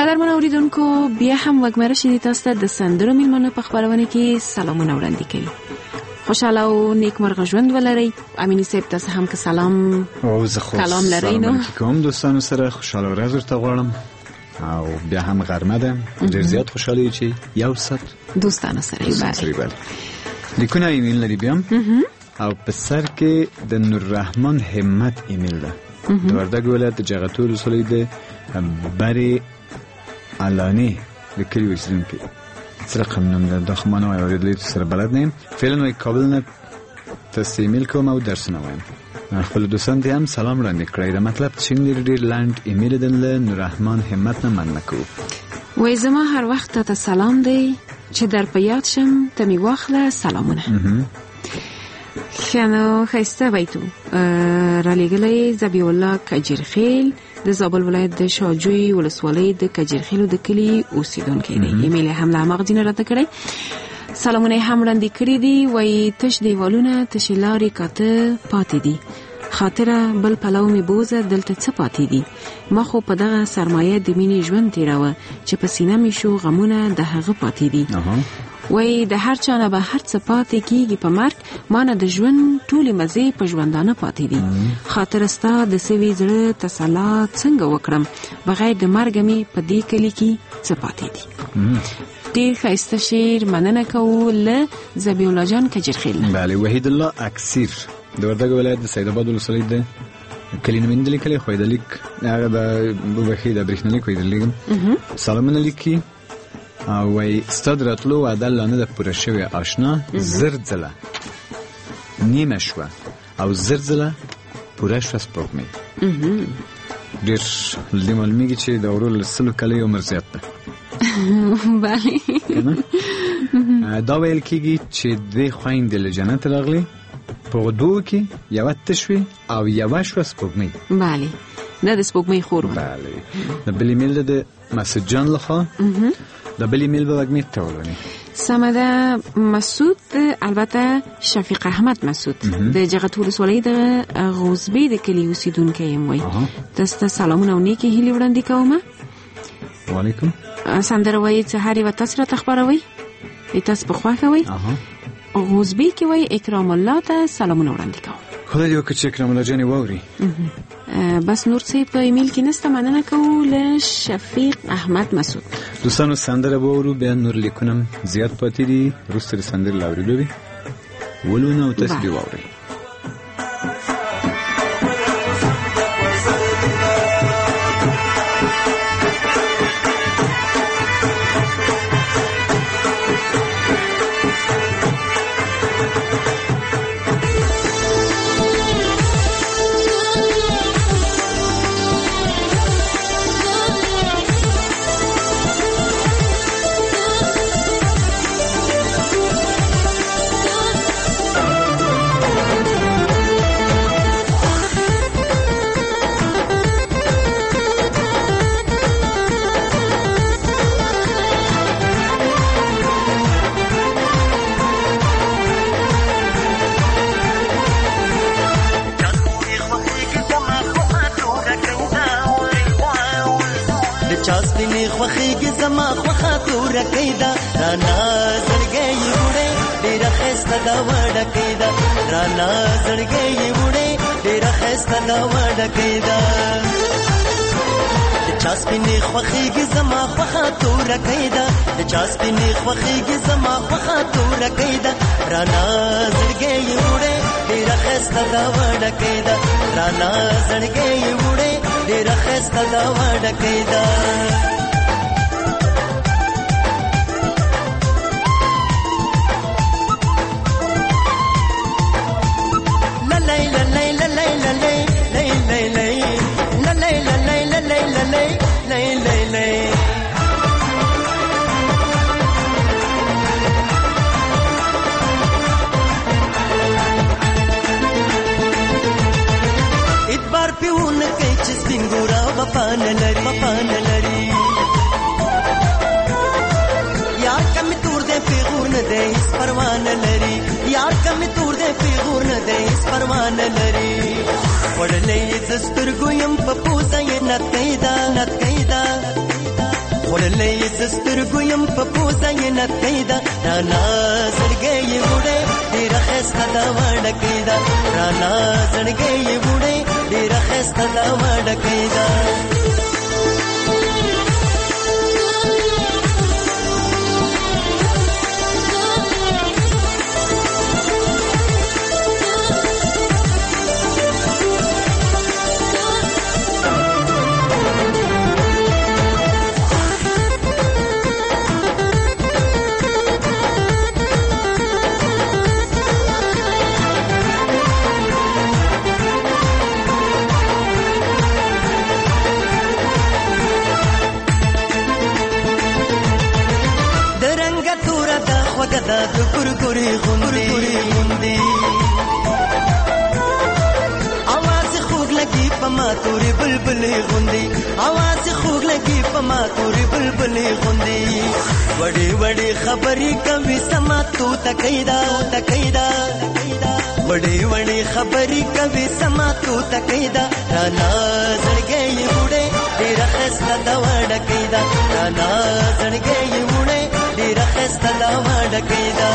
قدرمن اوریدونکو بیا هم وګمره شې تاسو ته د سندرو میلمنو په خبرونه کې سلامونه وړاندې کوي. خوشاله او نیکمرغه ژوند ولرئ. امینی صاحب تاسو هم که سلام او زه خو کلام لرئ نو کوم دوستانو سره خوشاله ورځ ورته غواړم او بیا هم غرمه ده ډېر زیات خوشاله چې یو سات دوستانو سره بله لیکونه ایمیل لري بیا او په سر کې د نوررحمن همت ایمیل ده د وردګ ولایت جغتو ولسوالۍ د بری علانی د کلي اوسېدونکی څه رقم نوم ده دا خو ما نه وای اورېدلی سره بلد نه یم. فعلا وایي کابل نه تاسې ایمیل کوم او درسونه وایم. خپلو دوستانو ته هم سلام وړاندې کړی د مطلب چې ډېر لنډ ایمیل ده له نوررحمن همت نه مننه کوو. وای زما هر وخت ته سلام دی چې در په یاد شم ته مې واخله سلامونه. خیانو خیسته بیتو را لګلی ذبیح الله کجیرخیل د زابل ولایت د شاجوی ولسوالۍ د کجیرخیلو د کلي اوسیدونکی دی. ایمیل هم له هماغه ځینه راته کړی. سلامونه هم وړاندې کړي دي. وایي تش دیوالونه تشې لارې کاته پاتې دي، خاطره بل پلو مې بوزه دلته څه پاتې دي. ما خو په دغه سرمایه د مینې ژوند تیراوه چې په سینه مې شو غمونه د هغه پاتې دي. وای د هر چا نه به هر څه پاتې کیږي په مرګ، ما نه د ژوند ټولې مزې په ژوندانه پاتې دي. خاطر ستا د سوي زړه تسلا څنګه وکړم، بغیر د مرګ مې په دې کلي کې څه پاتې دي. ډېر ښایسته شعر مننه کوو له ذبیح الله جان کجیرخیل. بله وحید الله اکسیر د وردګ ولایت د سید آباد ولسوالۍ د کلي نومېندلې کلی خو یې د لیک هغه د بخښئ د برېښنالیک وایي درلیږم سلامونه لیکي او وایي ستا د راتلو وعده لا نه ده پوره شوې اشنا، زر ځله نیمه شوه او زر ځله پوره شوه سپوږمۍ. ډېر له دې معلومېږي چې د ورور له 100 کالیو عمر زیات ده. بله دا ویل کېږي چې دې خویندې له جنت راغلې په دوو کې یوه تشوي او یوه شوه سپوږمۍ. بله دا د سپوږمۍ خور وه. بله د بل ایمیل ده د مسعود جان لخوا. د بل ایمیل به وګمې ته ولونی سمه ده. مسعود البته شفیق احمد مسعود د جغتو ولسوالۍ د غوزبې د کلي اوسېدونکی یم. وایي تاسو ته سلامونه او نیکې هیلې وړاندې کوم. وعلیکم. سندره وایي چې هر یوه تاسو راته خپروئ، تاسو په خوښه وایي. غوزبې کې وایي اکرام الله ته سلامونه وړاندې کوم. خدای دې وکړي چې اکرام الله جانې واوري. بس نور څه په ایمیل کې نسته. مننه کوو له شفیق احمد مسعود. دوستانو سندره به واورو، بیا نور لیکونه زیات پاتې دي وروسته د سندرې له اورېدو به ولونه او تاسو دې واورئ. خوخیږي زما خوخه تور کیدا رانا زړګي وړې ډېر خسته دا وړ کیدا رانا زړګي وړې ډېر خسته دا وړ کیدا چاس پینې خوخیږي زما خوخه تور کیدا چاس پینې خوخیږي زما خوخه تور کیدا رانا زړګي وړې ډېر خسته دا وړ کیدا رانا زړګي وړې ډېر خسته دا وړ کیدا پپان لري یار کم تور دے پیغور نه دے اس پروان لري یار کم تور دے پیغور نه دے اس پروان لري وړلې زستر ګویم په پوزه یې نت کیدا خللې زسترګویم په پوزه یې نکیدا رانا زړګې وړې ډېر خسته دا وړکیدا رانا زړګې وړې ډېر خسته دا وړکیدا وګدا د ګورګوري غوندي आवाज خوږ لګي پما توري بلبلې غوندي आवाज خوږ لګي پما توري بلبلې غوندي وړي وړي خبرې کوي سما تو تکیدا وړي وړي خبرې کوي سما تو تکیدا رانا زړګې وړې ډېر خسته دا وړکیدا رانا زړګې وړې ډېر خسته دا وړکیدا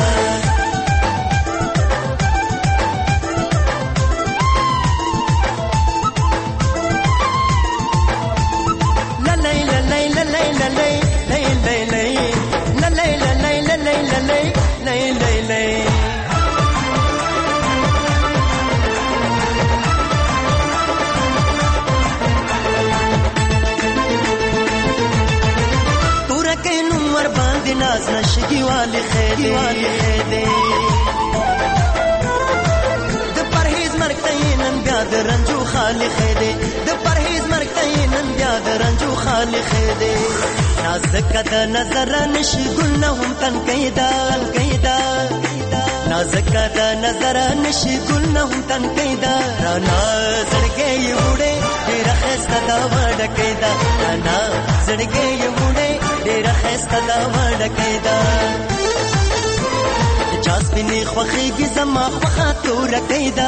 ناز نشگی والی خیده د پرهیز مرگ تینن بیا د رنجو خالی خیده د پرهیز مرگ تینن بیا د رنجو خالی خیده نازک د نظر نشی گل نهم تن قیدا نازک د نظر نشی گل نهم تن قیدا رانا زړګې وړې ډېر خسته دا وړکیدا رانا زړګې وړې ډېر خسته دا وړکیدا چاس پنی خوخیږي زما خوخه تور کیدا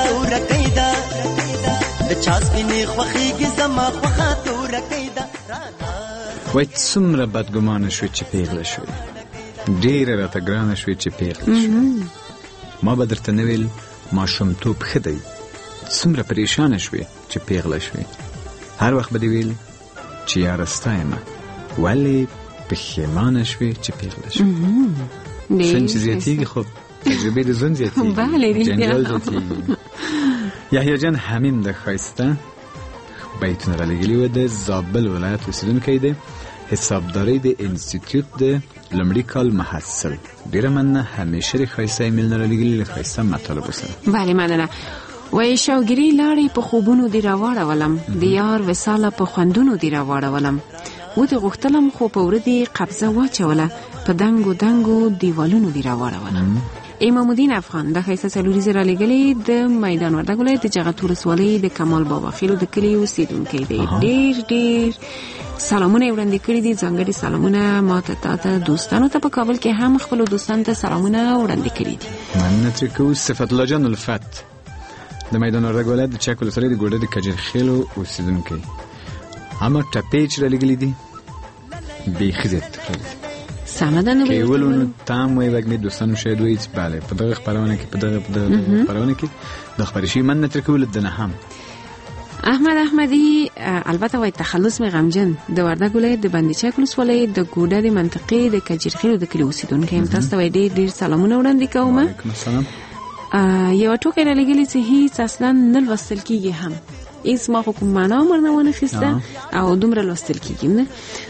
د چاس پنی خوخیږي زما خوخه تور کیدا وای څومره بدګمانه شوې چې پیغله شوې ډېره راته ګرانه شوې چې پیغله شوې ما به درته نه ویل ماشومتوب ښه دی څومره پریشانه شوې چې پیغله شوې هر وخت به دې ویل چې یاره ستا یمه ولې پښیمانه شوې چې پیغله شوې څنګه چې زیاتېږي خو تجربې د ژوند زیاتېږي جنجال زیاتېږي یحیی جان حمیم د ښایسته بیتونه رالیږلي وه د زابل ولایت اوسېدونکی دی حسابدارۍ د انسټیټیوټ د لومړي کال محصل ډېره مننه همیشه د ښایسته ایمیلونه رالیږلي له ښایسته مطالبو سره بله مننه وای شوګیري لاړې په خوبونو دې راواړولم د یار وصاله په خوندونو دې راواړولم و دې غوښتلم خو په وره دې قبضه واچوله په دنګو دیوالونو دې راواړولم امام الدین افغان د ښایسته څلوریزې رالیږلي د میدان وردګ ولایت د جغتو ولسوالۍ د کمال بابا خیلو د کلي اوسېدونکی دی ډېر سلامونه وړاندې کړي دي ځانګړي سلامونه ماته تاته دوستانو ته په کابل کې هم خپل دوستانو ته سلامونه وړاندې کړي دي مننه ترې کوو صفت الله جان الفت د میدان وردګ ولایت د چک ولسوالۍ د ګوډه د کجرخیلو اوسېدونکی اما ټپې چې رالیږلي دي بیخي زیات سمه ده نو که ولونو تام وای وګمې دوستانو شاید وایي چې بله په دغه خپرونه کې د خپرې شوي مننه ترې کوو د نه هم احمد احمدی البته وای تخلص می غمجن د وردګ ولایت د بندي چک ولسوالۍ د ګوډه د منطقې د کجرخیلو د کلي اوسېدونکی یم تاسو ته وای ډېر سلامونه وړاندې کوم وعلیکم السلام یو ټوکې رالیږلي چې هیڅ اصلا نه لوستل کېږي هم هیڅ ما خو کوم معنا ورنه ونخیسته او دومره لوستل کېږي نه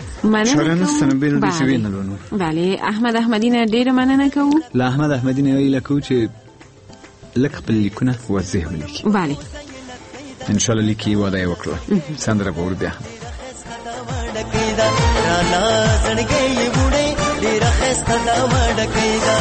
بله احمد احمدی نه ډېره مننه کوو له احمد احمدی نه ویله کوو چې لږ خپل لیکونه واضح ولیکي بله انشاءالله لیکي وعده یې وکړه سندره به ور بیا رانا زړګې وړې ډېر ښایسته دا وړکیدا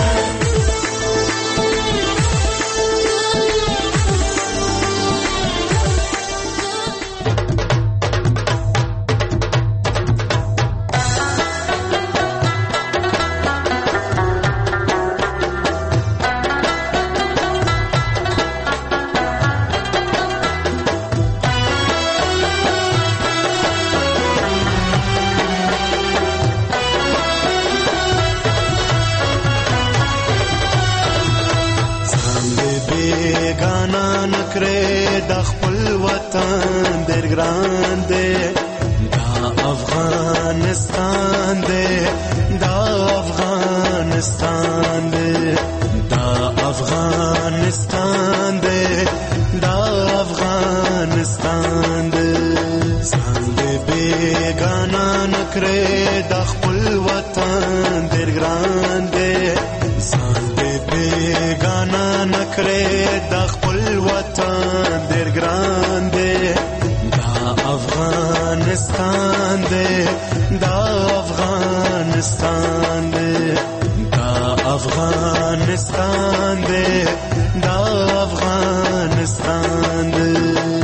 بیگانا نکړې د خپل وطن ډېر ګران دی دا افغانستان دی دا افغانستان دی دا افغانستان دی دا افغانستان دی ځان دې بیگانا نکړې د خپل وطن ډېر ګران دی ځان دې بیگانا نکړې د خپل وطن ډېر ګران دی دا افغانستان دی دا افغانستان دی دا افغانستان دی دا افغانستان دی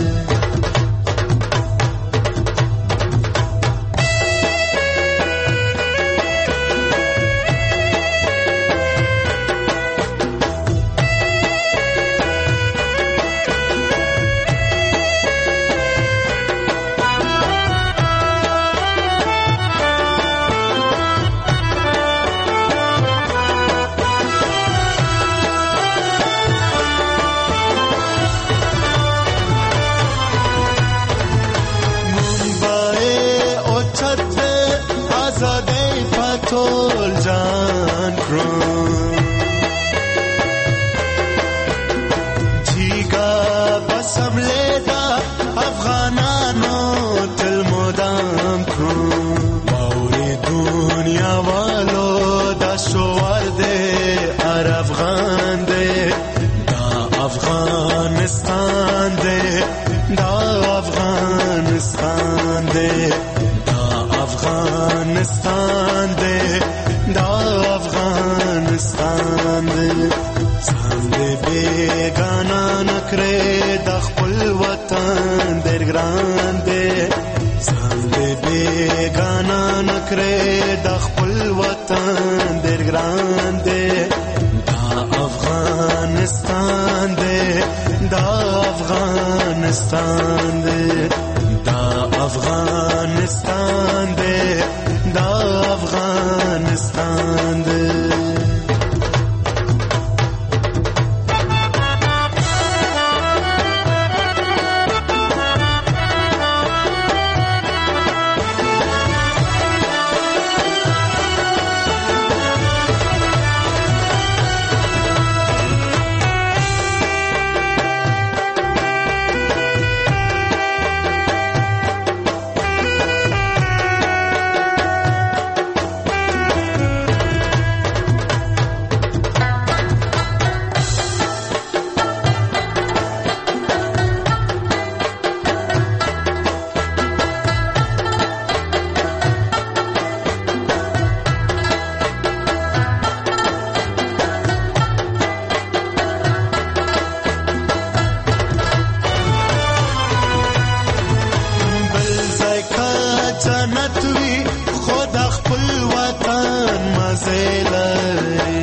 ټول جان کړو جیګا بسملې دا افغانانو تل مدام کړو باورې دنیا والو دا شوار دې ار افغان دې دا افغانستان دې دا افغانستان دې دا افغانستان دې دا افغانستان دې ځان دې بیگانا نکړې د خپل وطن ډېر ګران دې ځان دې بیگانا نکړې د خپل وطن ډېر ګران دې دا افغانستان دې دا افغانستان دې دا افغانستان دې دا افغانستان دې جنت وی خود خپل وطن مزه لري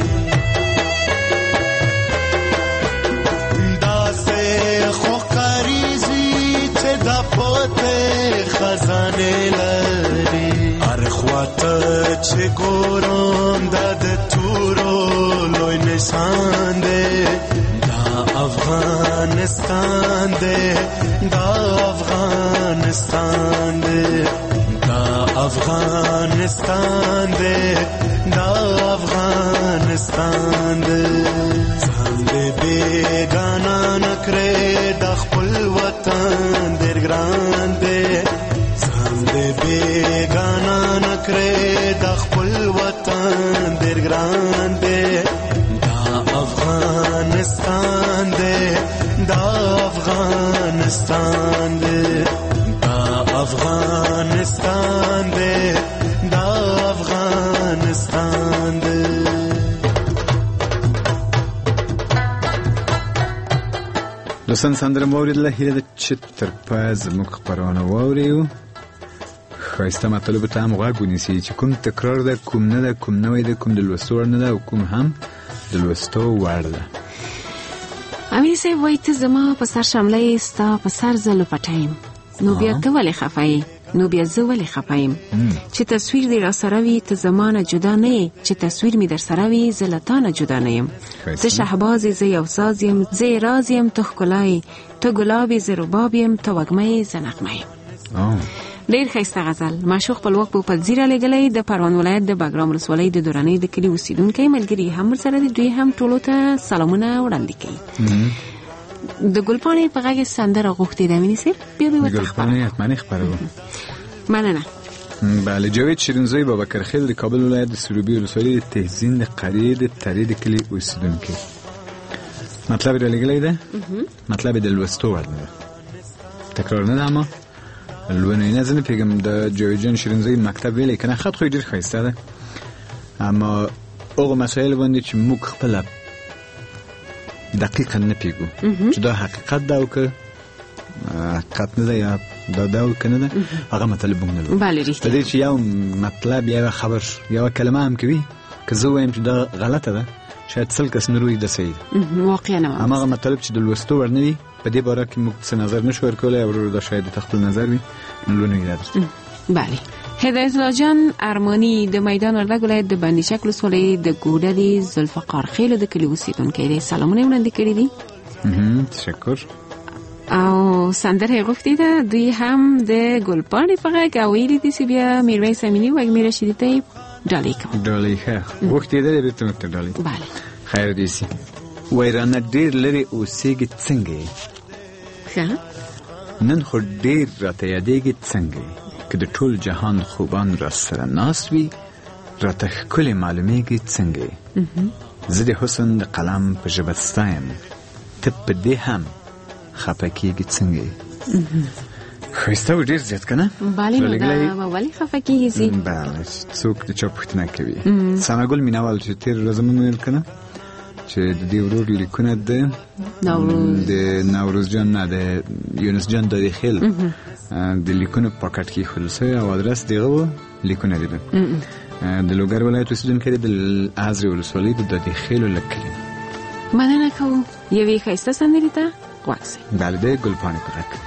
داسې خو کاریزي چې د پوته خزانه لري هر خواته چې ګورم د تورو لوی نشان دی دا افغانستان دی دا افغانستان دی افغانستان دے دا افغانستان دے ځان دې بیگانا نکړې د خپل وطن ډېر ګران دے ځان دې بیگانا نکړې د خپل وطن ډېر ګران دے دا افغانستان دے دا افغانستان دے دا افغانستان دے دا افغانستان دے دوستان سندره موریدله هیله ده چې تر پایه زموږ خپرونه واورئ ښایسته مطالبو ته هم غوږ ونیسئ چې کوم تکرار ده کوم نه ده کوم نوی ده کوم د لوستو وړ نه ده او کوم هم د لوستو وړ ده امیر صاحب وایي ته زما په سر شمله یې ستا په سر زه لپټه یم نو بیا ته ولې خفه یې نو بیا زه ولې خپایم چې تصویر دې را سره وي ته زمانه جدا نه یې چې تصویر می در سره وي زه له تا نه جدا نه یم زه شهباز زه یو ساز یم زه راز یم ته ښکلا یې ته ګلاب یې زه رباب یم ته وږمه یې زه نغمه یم. ډېر ښایسته غزل. معشوق خپلواک پوپلزي رالیږلی د پروان ولایت د باګرام ولسوالۍ د درانۍ د کلي اوسېدونکی ملګري هم ورسره دي. دوی هم ټولو ته سلامونه وړاندې کوي. د ګلپاڼې په غږ سندره غوښتې ده مینې صاحب بیا به ورته ګلپاڼې حتماً خپروم. مننه. بله جاوید شیرینزوی بابکرخیل د کابل ولایت د سروبي ولسوالۍ د تهزین د قریې د ترې د کلي اوسېدونکی. مطلب رالیږلی ده. مطلب د لوستو وړ نه ده، تکرار نه ده، اما لونی نه زنه پیغام د جاوید جان شیرینزوی مکتب ویلې کنه خط خو ډیر ښایسته ده، اما هغه مسائل باندې چې موږ خپل دقیقا نه پیګو چې دا حقیقت ده او که حقیقت نه ده یا دا او که نه ده هغه مطلب موږ نه لرو. بله رښتیا په دې چې یو مطلب یا خبر یا کلمه هم کوي که زه وایم چې دا غلطه ده شاید سل کس نه روی د صحیح ده واقعا نه، اما هغه مطلب چې د لوستو ور نه وي په دې باره کې موږ څه نظر نشو ورکولی او دا شاید د خپل نظر وي لونه یې درته. بله. هدایت الله جان ارمانی د میدان وردګ ولایت د بندیشک ولسوالۍ د ګوډلي ذوالفقار خیل د کلي اوسېدونکی دی. سلامونه یې وړاندې کړي دي. تشکر. او سندره یې غوښتې ده دوی هم د ګلپاڼې په غږ او ویلي دي چې بیا میرویس امیني وږمې رشیدي ته یې ډالۍ کوم. ډالۍ ښه غوښتې ده بېرته موږ ته ډالۍ. بله خیر دې سي. وایي رانه ډېر لرې اوسېږي څنګه یې ښه نن خو ډېر راته یادېږي څنګه یې که د ټول جهان خوبان را سره ناست وي راته ښکلې معلومیږي څنګه یې زه د حسن د قلم په ژبه ستایم ته په دې هم خفه کېږي څنګه یې. ښایسته و ډېر زیات که نه؟ بله نو دا ولې خفه کېږي ځي؟ بله څوک د چا پوښتنه کوي. ثناګل مینوال چې تېر ورځ مو ویل که نه چې د دې ورور لیکونه د نوروز جان نه د یونس جان د خیل د لیکونو پاکټ کې ایښودل سوی او ادرس دغه و لیکونه دي د لوګر ولایت اوسېدونکی دی د ازرې ولسوالۍ د دادي خیلو له کلي. مننه کوو. یوې ښایسته سندرې ته غوږ سئ. بله د ګلپاڼې په غږ.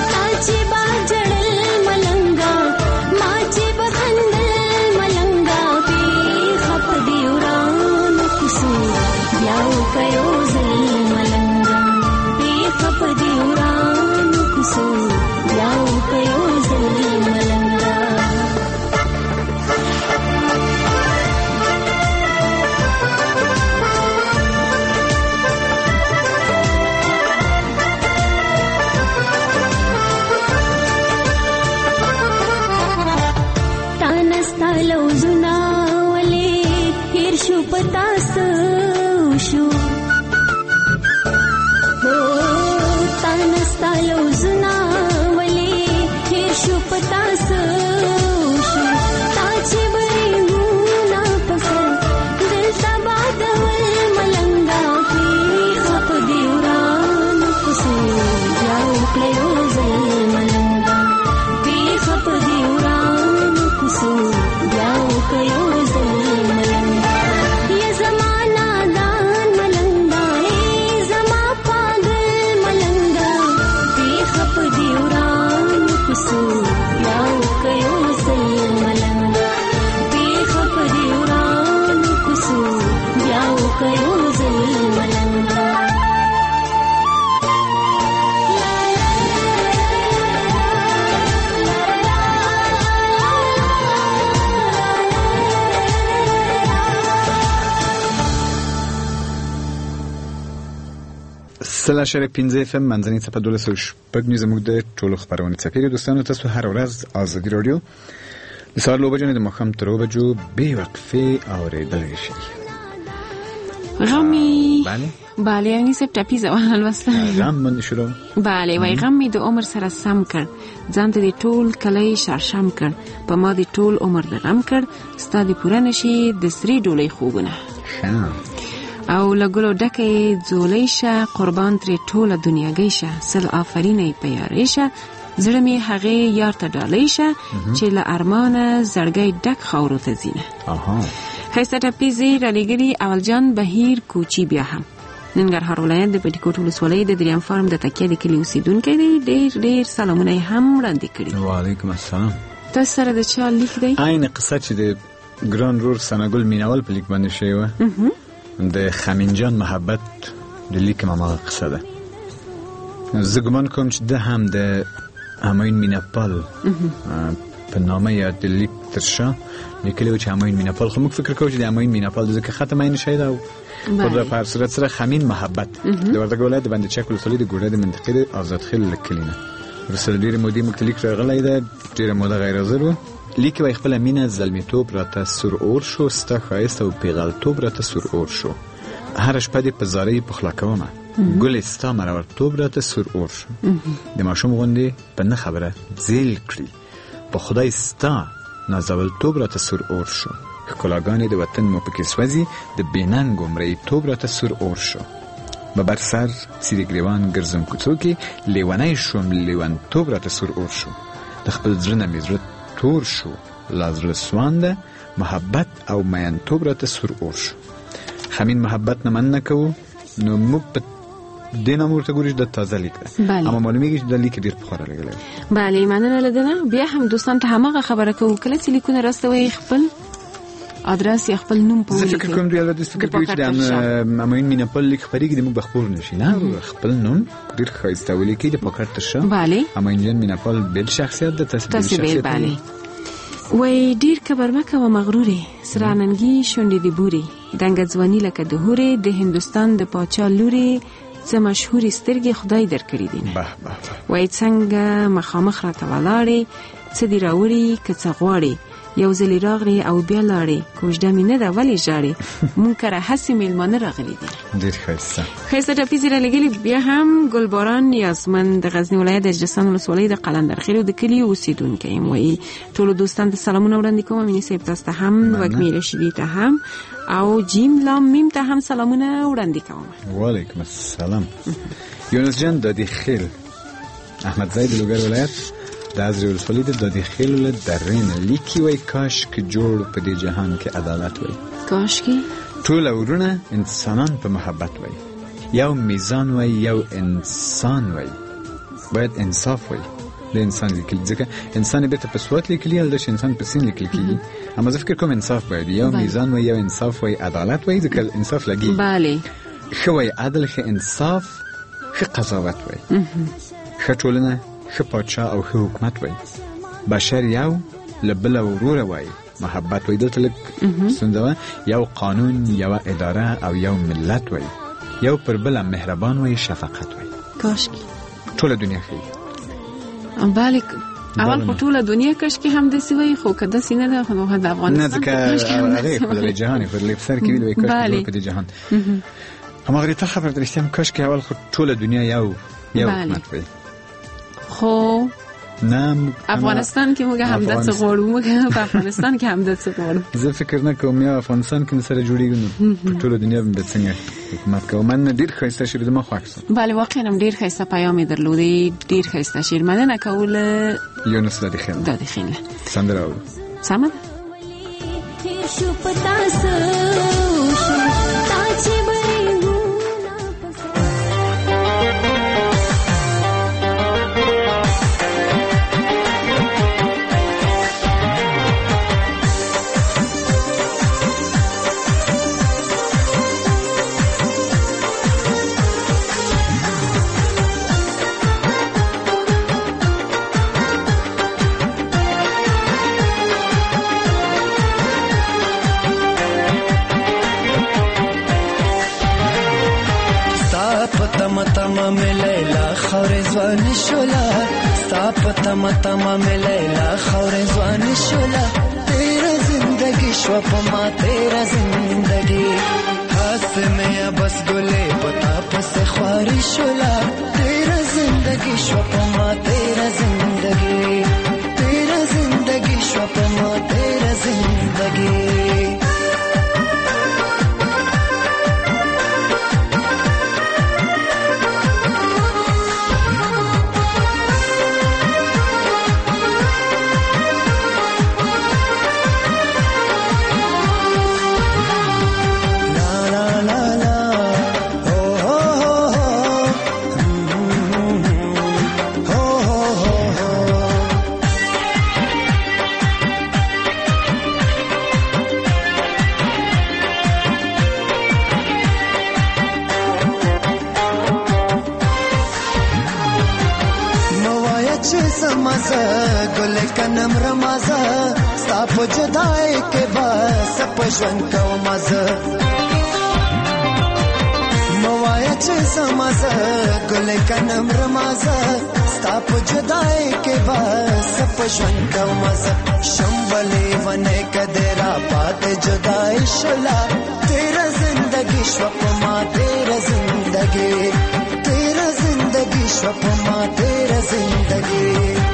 माची बा जड़ल मलंगा माची बखंदल मलंगा ستالو زنا ولي هیر شو پتا سو شو تا چې ورېږونا پسر دلتا بادول ملنګا پی خپ دیوران پسو یاو کلیو زل ملنګا پی خپ دیوران پسو یاو کلیو زل ملنګا یہ زمانہ دان ملنګا ای زما پاگل ملنګا پی خپ دیوران پسو یاو کلیو زل ملنګا پی خپ دیوران پسو یاو کلیو زل ملنګا سلا شر 15 FM منځنۍ څپه 12 زموږ د ټولو خبرونې څپې دوستانو تاسو هر ورځ آزادي رادیو د سهار له بجو نه د ماښام تر بجو بې وقفې اورېدلی شي. غمی بله یعنی سب ټپي زوال الوسته غم باندې شروع بله وای غم می د عمر سره سم کړ ځان ته د ټول کلی شرشم کړ په ما د ټول عمر د غم کړ ستا د پوره نشي د سری ډولۍ خوبونه او لګلو ډکه زولۍ شه قربان ترې ټوله دنیاګۍ شه سل آفرینې په یارۍ شه زړه مې هغې یار ته ډالۍ شه چې له ارمانه زړګی ډک خاورو ته ځینه ښایسته ټپي زی رالیږلي اولجان بهیر کوچي بیا هم ننګرهار ولایت د پټي کوټ ولسوالۍ د دریم فارم د تکیه د کلي اوسېدونکی دی. ډېر ډېر سلامونه یې هم وړاندې کړي. وعلیکم السلام. تاسو سره د چا لیک دی؟ عین قصه چې د ګران رور سناګل میناول په لیک باندې شوی وه د خمینجان محبت د لیک هماغه قصه ده. زه ګمان کوم چې ده هم د همایون میناپال په نامه یا د لیک تر شا لیکلی و چې همایون میناپال خو موږ فکر کوو چې د همایون میناپال د ځکه ختم عین شی ده او خو په هر صورت سره خمین محبت د وردګ ولایت د بند چک ولسوالۍ د ګوډه د منطقې د آزادخیل له کلي نه وروسته ډېرې مودې موږ ته لیک راغلی ده. ډېره موده غیر حاضر و. لیک وایي خپله مینه زلمیتوب راته سور اور شو ستا ښایست او پیغلتوب راته سور اور شو هره شپه دې په زارۍ پخلا کومه ګلې ستا مرورتوب راته سور اور شو د ماشوم غوندې په نه خبره زیل کړي په خدای ستا نازولتوب راته سور اور شو ښکلاګانې د وطن مو پکې سوځي د بېننګ عمریتوب راته سور اور شو به بر سر سیده ګریوان ګرځم کوڅو کې لیونی شوم لیونتوب راته سور اور شو د خپل زړه نه مې زړه تور شو لا زړه سوانده محبت او مینتوب راته سور اور شو. خمین محبت نه من نه کوو نو موږ په دې نامه ورته ګورو چې د تازه لیک ده اما معلومیږي چې د لیک ډېر پخوا رالیږلی. بله مننه له ده نه بیا هم دوستان ته هماغه خبره کوو کله چې لیکونه راستوئ خپل ادرس یا خپل نوم په ولیکئ. زه فکر کوم دوی البته فکر کوي چې د همایون میناپال لیک خپرېږي د موږ به خپور نشي نه خپل نوم ډېر ښایسته ولیکئ د پاکټ تر شا همایون جان میناپال بېل شخصیت ده تاسې بېل شخصیت بله وای ډېر کبر مه کوه مغرورې سره ننګي شونډې د بورې دنګه ځواني لکه د هورې د هندوستان د پاچا لورې څه مشهورې سترګې خدای درکړي دي وای څنګه مخامخ راته ولاړې څه دې راوړي که څه غواړې یو ځلې راغلې او بیا لاړې کوژده مې نه ده ولې ژاړې مونږ کره هسې میلمانه راغلي دي. ډېر ښایسته ښایسته ټپي زی رالیږلي بیا هم ګلباران نیازمن د غزني ولایت د اجرستان ولسوالۍ د قلندرخیلو د کلي اوسېدونکی یم. وایي ټولو دوستانو ته سلامونه وړاندې کوم مینې صاحب تاسو ته هم وږمې رشیدي ته هم او جیم لام میم ته هم سلامونه وړاندې کوم. وعلیکم السلام. یونس جان دادی خیل احمد زید لوګر ولایت د ازری ولسوالۍ د دادی خیل له درې نه لیکي وایي کاش که جوړ په دې جهان کې عدالت وایي کاش کې ټول ورونه انسانان په محبت وایي یو میزان وایي یو انسان وایي باید انصاف وایي د انسان لیکل ځکه انسان بیرته په سوات لیکلی هلته چې انسان په سین لیکل کېږي اما زه فکر کوم انصاف باید یو میزان وایي یو انصاف وایي عدالت وایي ځکه انصاف لګي بله ښه وایي عدل ښه انصاف ښه قضاوت وایي ښه ټولنه ښه پاچا او ښه حکومت وایي بشر یو له بله وروره وایي محبت وایي دلته لږ ستونزه وه یو قانون یوه اداره او یو ملت وایي یو پر بله مهربان وایي شفقت وایي کاشکې ټوله دنیا ښایي بله اول خو ټوله دنیا کاشکې هم داسې وایي خو که داسې نه ده خو د افغانستان نه ځکه هغې په دغې جهان یې پر لیک سر کې ویل وایي کاشکې په دې جهان هماغه تا خبر در رښتیا هم کاشکې اول خو ټوله دنیا یو حکومت وایي خو نه افغانستان کې موږ همدرد څه غواړو، موږ په افغانستان کې همدرد څه غواړو. زه فکر نه کوم یا افغانستان کې سره جوړیږي نو په ټول دنیا باندې څنګه حکومت کوي. من ډیر ښایسته شعر د ما خوښ. بله واقعا هم ډیر ښایسته پیام درلودي، ډیر ښایسته شعر. مننه کوله یونس دادخیل سندره و سمه तमा में लैला खौरे ज़वानी शोला तेरा जिंदगी शोपमा तेरा जिंदगी हाथ में बस गुले पता पस ख्वारी शोला तेरा जिंदगी शोपमा तेरा जिंदगी शोपमा तेरा जिंदगी गुले कनम रमाज़ा साप जुदाई के बस पशवन को मज़ा मवाया चे समाज़ा गुले कनम रमाज़ा साप जुदाई के बस पशवन को मज़ा शंबले वने कदेरा बात जुदाई शुला तेरा जिंदगी शपमा तेरा जिंदगी शपमा तेरा जिंदगी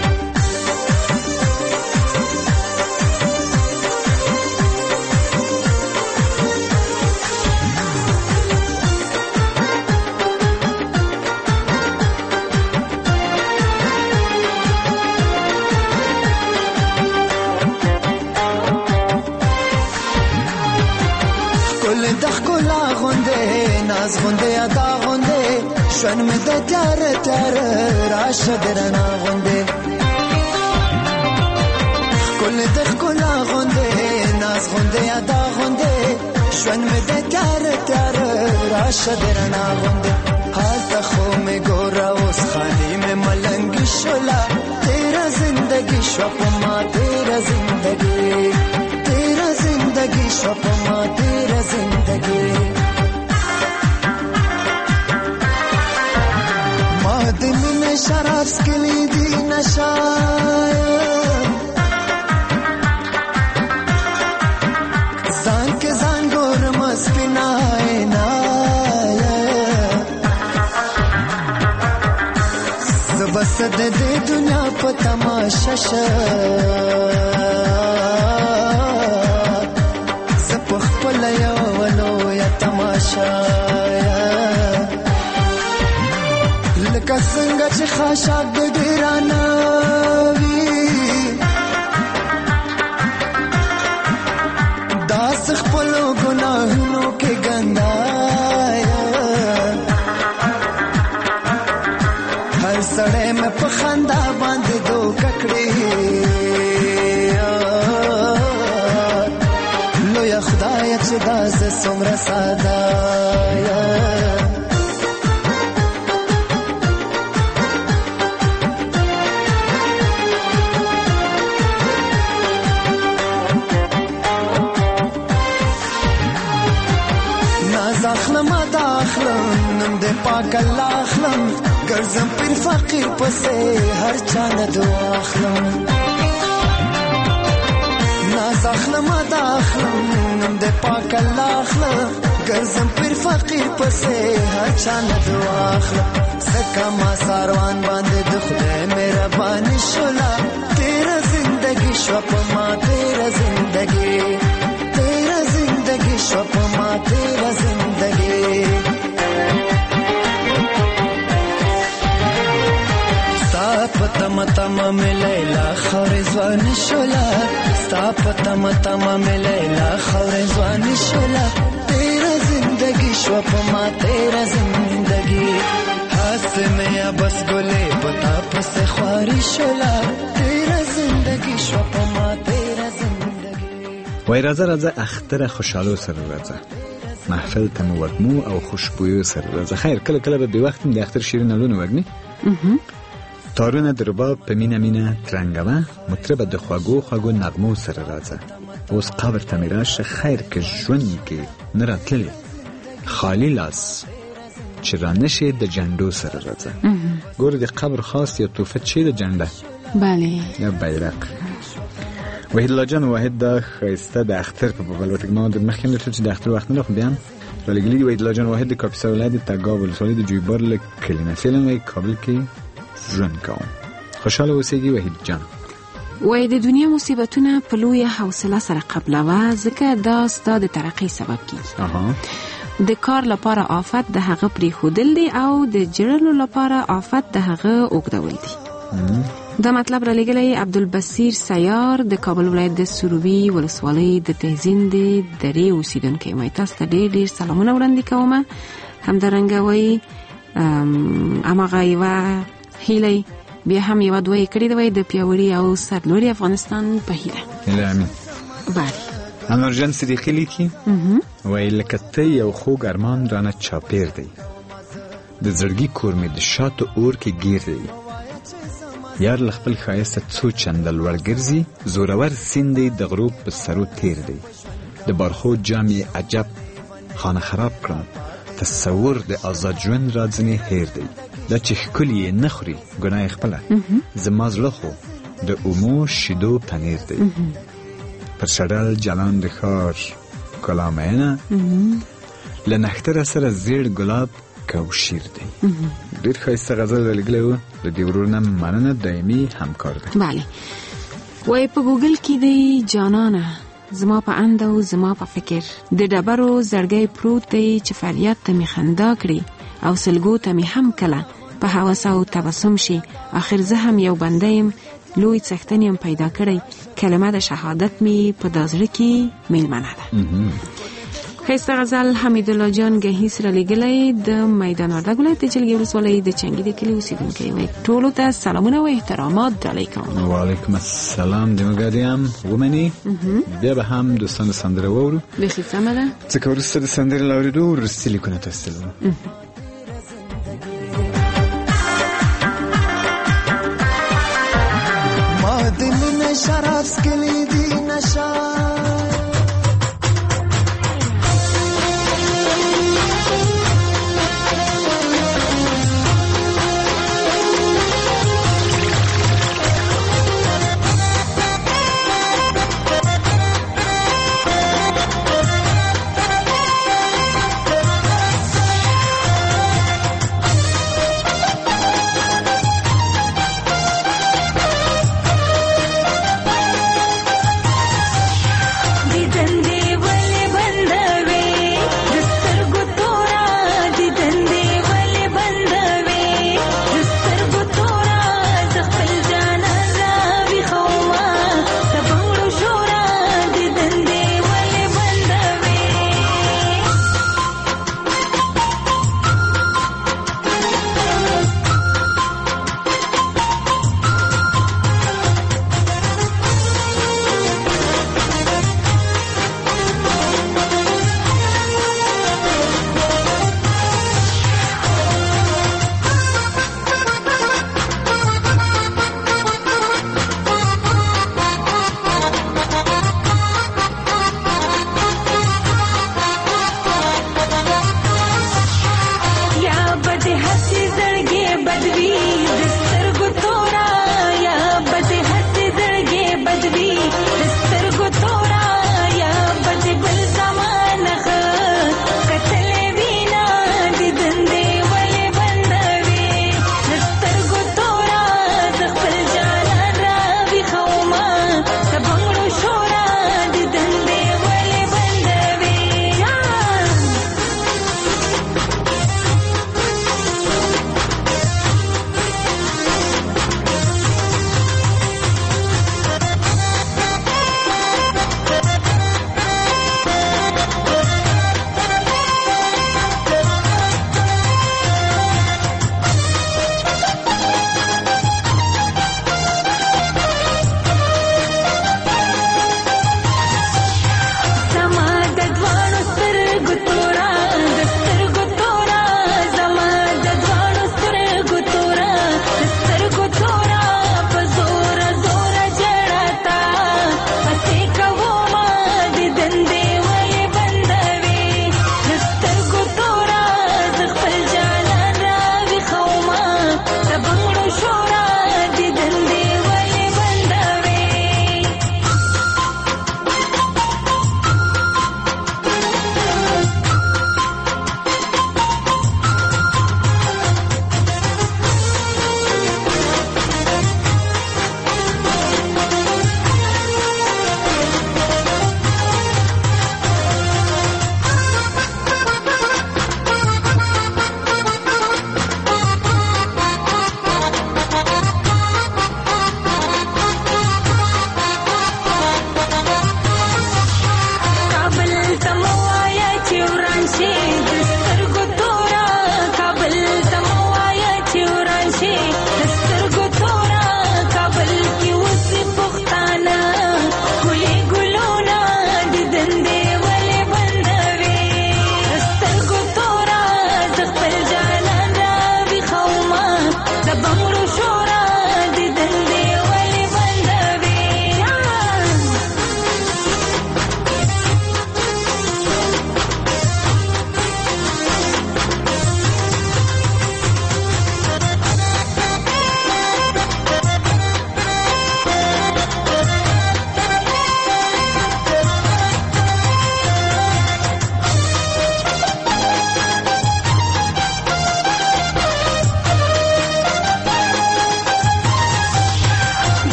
नाज गुंदे अदा गुंदे शन में दे त्यार त्यार राशद रना गुंदे कुल दख कुला गुंदे नाज गुंदे अदा गुंदे शन में दे त्यार त्यार राशद रना गुंदे हाल तखो में गोरा उस खानी में मलंगी शोला तेरा जिंदगी शपमा तेरा जिंदगी शपमा तेरा जिंदगी दिल में शराब के लिए दी नशा जान के जान गोर मस्किनाए नाया बस दे दुनिया पर तमाशा सब पलया वलो या तमाशा लका संगा च खाशाक दे डेराना वी दास खपलो गुनाहों के गंदाया हर सड़े में पखंदा बांध दो ककड़े लो या खुदाया च दास सोमरा सादाया पाक अल्लाह अखलम गर्जम पिर फकीर पसे हर चांद दुआ अखलम ناز اخلم داخلم نم د پاک الله اخلم ګرځم پر فقیر پسې هر چا نه دعا اخلم سکه ما ساروان باندې د خدای مهرباني شولا تیرا زندگی شو په ما تیرا زندگی شو په ما تیرا زندگی پتا متا ملیلا خور زوان شولا ستا پتا متا ملیلا خور زوان شولا تیرا زندگی شو پما تیرا زندگی ہاتھ میں بس گلے پتا پس خواری شولا تیرا زندگی شو پما تیرا زندگی. وای راځه اختر خوشحالو سره راځه محفل ته مو وګمو او خوشبویو سره راځه. خیر کله کله به وخت د اختر شیرین لونه وګنی تارونه د رباب په مینه ترنګوه مطربه د خواږو نغمو سره راځه. اوس قبر ته مې راشه خیر که ژوند کې نه راتللی خالی لاس چې رانشي د جنډو سره راځه. ګوره د قبر خاص یا توفه چی د جنډه بله یا بیرق. وحید الله جان واحد دا خیسته د اختر په البته ما د مخکې نه چې د اختر وخت نه خو بیان رالیګلی وحید الله جان واحد د کاپیسا ولایت تګاب ولسوالۍ د جویبار له کلمه فلم کابل کې ژوند کوم. خوشاله اوسېږي وحید جان. وای د دنیا مصیبتونه په لوی حوصله سره قبلوه ځکه دا ستا د ترقی سبب کیږي. د کار لپاره آفت د هغه پریښودل دي او د جړلو لپاره آفت د هغه اوږدول دي. دا مطلب را لګلی عبدالبصیر سیار د کابل ولایت د سروبي ولسوالۍ د تهزین د درې اوسیدونکی. وای تاسو ته ډېر سلامونه وړاندې کوم. همدارنګه وای امغه یوه هیله بیا هم یو دوی کړی دی د پیاوړي او سرلوړي افغانستان په هیله. امين. بله انورجن صدیقی لیکي وای لکه ته یو خوږ ارمان رانه چاپیر دی د زړګي کور مې د شاتو اور کې گیر دی یار لخپل خایسته څو چنده لوړ ګرځي زورور سیندې د غروب په سرو تیر دی د بارخو جامې عجب خانه خراب کړم تصور د آزاد ژوند راځنې هیر دی دا چې ښکلي یې نه خوري ګناه خپله زما زړه خو د اومو شیدو پنیر دی پر شډل جلان د ښار ښکلا مینه له نښتره سره زیړ ګلاب کوشیر دی. ډېر ښایسته غزل رالیږلی و د دې ورور نه مننه دایمي همکار دی. بله وای په ګوګل کې دی جانانه زما په اند او زما په فکر د ډبرو زړګی پروت دی چې فریاد ته می خندا کړي او سلګو ته می هم کله په هوس او تبسم شي اخر زه هم یو بنده یم لوی څښتن یم پیدا کړی کلمه د شهادت می په دازړه کې میلمنه ده. خیسته غزل حمید الله جان گهیس را لګلی د میدان وردګ ولایت د جلګې ولسوالۍ د چنګي د کلي اوسیدونکی وای ټولو ته سلامونه او احترامات ډالۍ کوم. وعلیکم السلام د مګادیم ومني بیا به هم دوستان سندره وورو بخي سمه ده څنګه ورسته د سندره لاورېدو ورسته لیکونه تاسو ما د مینې شراب سکلي دي نشه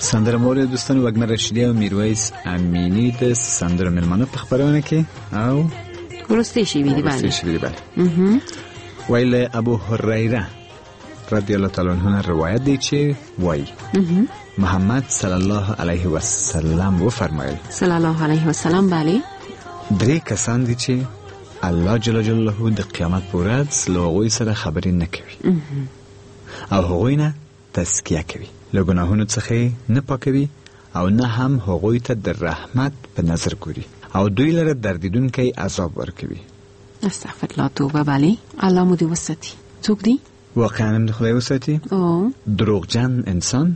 سندره مورد دوستانو وگمه رشیدی و میرویس امینی د سندره ملمانه په خبرونه کې او ورسته شي ویلي بله ویل ابو هریره رضی الله تعالی عنه روایت دی چې وای محمد صلی الله علیه و سلم و فرمایل صلی الله علیه و سلم بله 3 کسان دي چې الله جل جلاله د قیامت پر ورځ له هغوی سره خبرې نه کوي او هغوی نه تزکیه کوي، له ګناهونو څخه نه پاکوي او نه هم هغوی ته د رحمت په نظر ګوري او دوی لره دردیدونکی عذاب ورکوي. استغفر الله توبه. بله الله مو دې وساتي. څوک دی؟ واقعا هم د خدای وساتي. دروغجن انسان،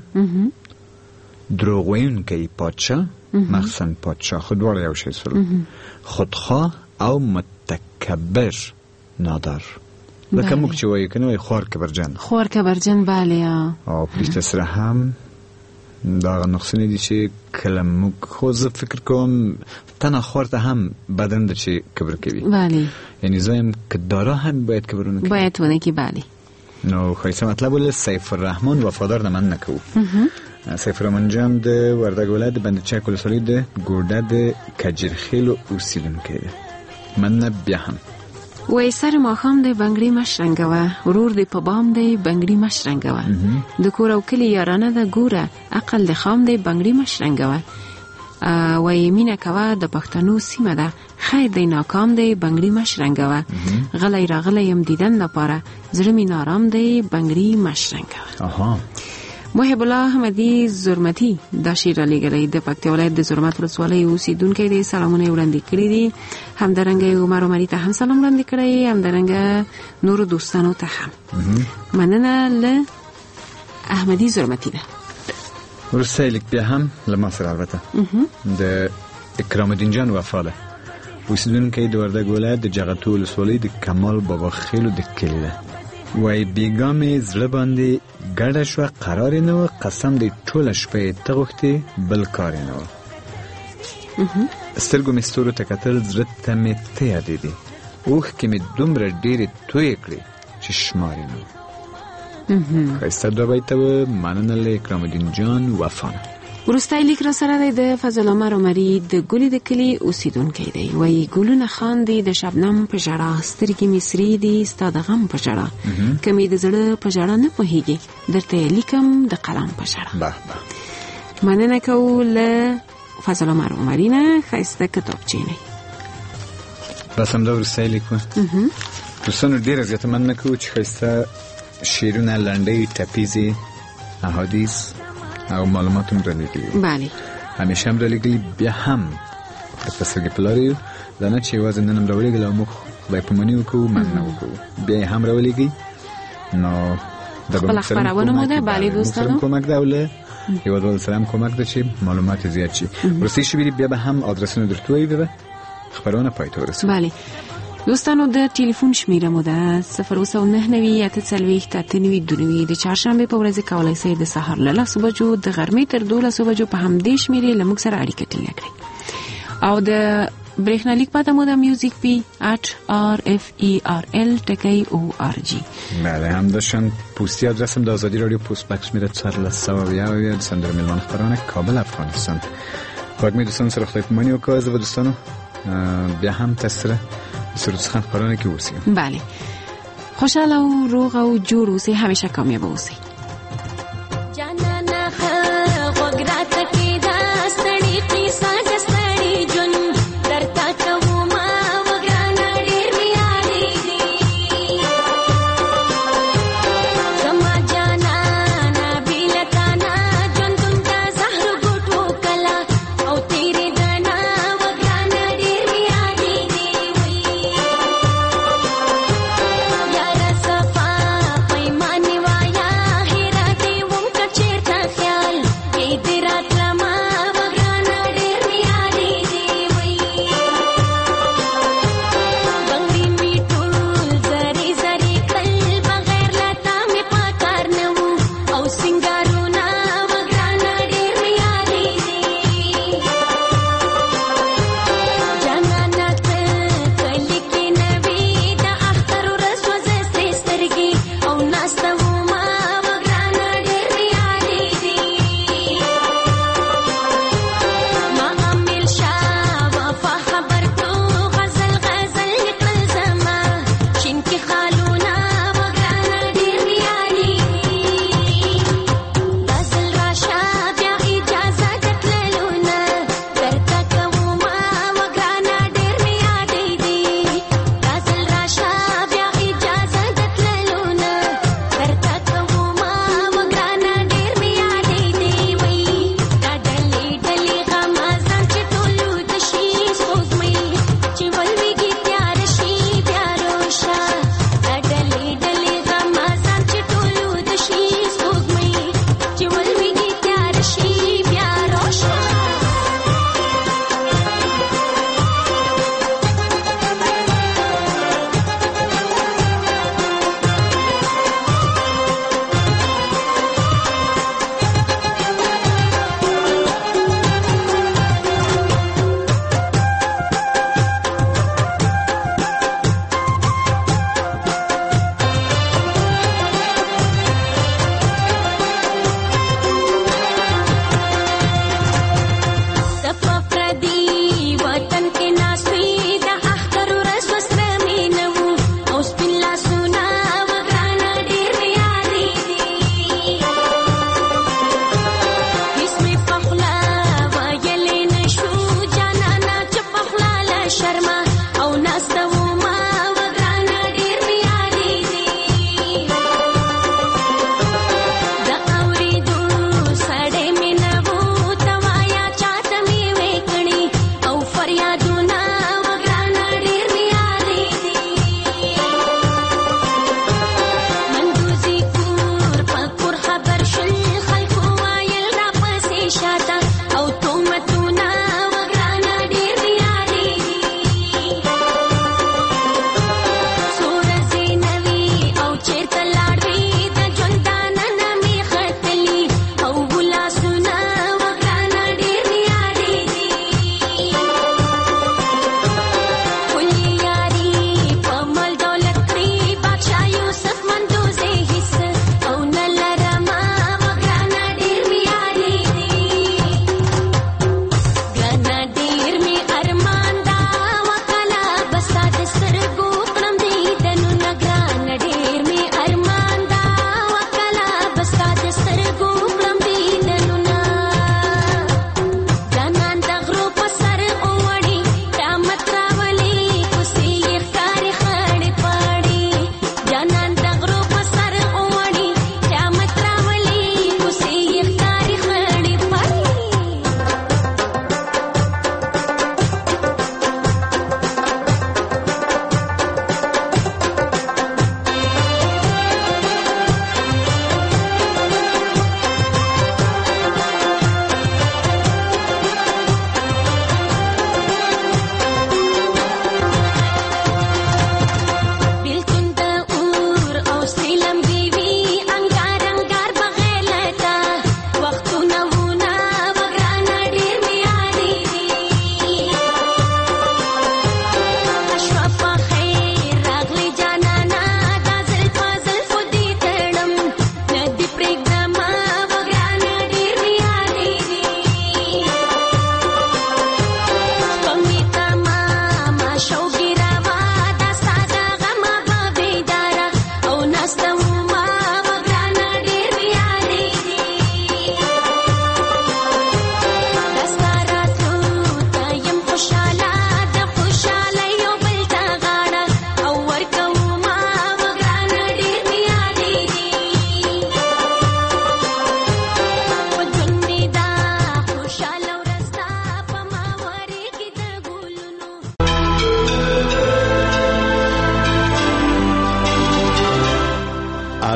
دروغ ویونکی پادشاه، مخصوصا پادشاه خودوار یو شی سره، خودخواه او متکبر نادر. لکه موږ چې وایو کنه خوار کبرجن. بله. او پلیت سره هم دا نقصانی دی چې کله موږ خو زه فکر کوم تنها خوار ته هم بدن ده چې کبر کوي. بله. یعنی زایم که دارا هم باید کبرونه کوي. باید ونه کی. بله. نو خیسه مطلب ول سیف الرحمن وفادار نه من نکو. سیف الرحمن جان د وردګ ولایت بندچک ولسوالۍ د ګوډه د کجرخیل اوسیدونکی دی. من بیا هم وای سر ماخام دی بنگړی مشرنګوه، ورور دی په بام دی بنگړی مشرنګوه، د کور او کلی یارانه ده ګوره، عقل دی خام دی بنگړی مشرنګوه، وای مینه کوه د پښتنو سیمه ده، خیر دی ناکام دی بنگړی مشرنګوه، غلی راغلی یم دیدن لپاره، زړه می نارام دی بنگړی مشرنګوه. محب الله احمدی زرمتی دا شیر را لګلې د پکتیا ولایت د زرمت ولسوالۍ اوسیدونکو دی. سلامونه وړاندې کړی دي. همدارنګه عمر عمری ته هم سلام وړاندې کړی، همدارنګه نور دوستانو ته هم مننه له احمدی زرمتی ده. ورسته لیک بیا هم له ما سره البته د اکرام الدین جان وفاده اوسیدونکو د وردګ ولایت د جغتو ولسوالۍ د کمال بابا خیلو د کلی ده. وای بیګامې زړه باندې ګډه شوه، قرار نه و، قسم دی ټوله شپه ته غوښتې بل کار نه و، سترګو مې ستورو ته کتل، زړه ته مې ته یادېدې، اوښکې مې دومره ډېرې تویې کړې چې شمار یې نه و. ښایسته دوه بیته و. مننه له اکرام الدین جان وفانه. وروستی لیک را سره دی د فضل عمر عمري د ګلې د کلي اوسیدونکی دی. وایي ګلونه خاندي د شبنم په ژړا، سترګې مې سرې دي ستا د غم په ژړا، که مې د زړه په ژړا نه پوهېږي درته یې لیکم د قلم په ژړا. مننه کوو له فضل عمر عمري نه. ښایسته کتابچې نه بس همدا وروستی لیک و. دوستانو ډېره زیاته مننه کوو چې ښایسته شعرونه، لنډۍ، ټپیزې، احادیث او معلومات هم را لګلي. بله. همیشه هم را لګلي. بیا هم د پسرګې په لاره یو، دا نه چې یوازې نن هم را ولېږل او موږ خدای پاماني وکړو مننه وکړو، بیا یې هم را ولېږئ. نو خپله خپرونه مو ده. بله دوستانو کومک ده او له هېوادوالو سره هم کومک ده چې معلومات زیات شي. وروستۍ شوي بیا به هم آدرسونه درته ووایو، بیا به خپرونه پای ته ورسوو. بله دوستانو د ټلیفون شمیره مو ده 029 د چهارشنبه په ورځ کولای شئ د سهار له 10 بجو د غرمې تر 12 بجو په همدې شمیرې له موږ سره اړیکه ټینګه کړئ. او د برېښنالیک پته مو ده music@rferl.org. بله همداشان پوستی آدرس هم د آزادی رادیو پست بکس شمیره 401 سندره ملمان خبرانه کابل افغانستان. وګمې دوستان سره خدای پاماني وکړه و دوستانو بیا هم تاسو سره څخه خبرونه کې اوسئ. بله خوشاله او روغ او جوړ اوسئ، همیشه کامیاب اوسئ. یا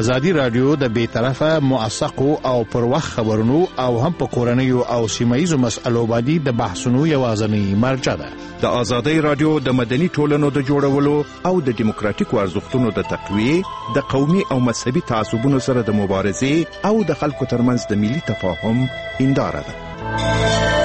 ازادي رادیو د بیطرفه موثقو او پر وخت خبرونو او هم په کورنیو او سیمایي مسألو باندې د بحثونو یوازنی مرجع ده. د ازادي رادیو د مدني ټولنو د جوړولو او د دیموکراتیکو ارزښتونو د تقویه، د قومي او مذهبي تعصبونو سره د مبارزې او د خلکو ترمنځ د ملي تفاهم هنداره ده.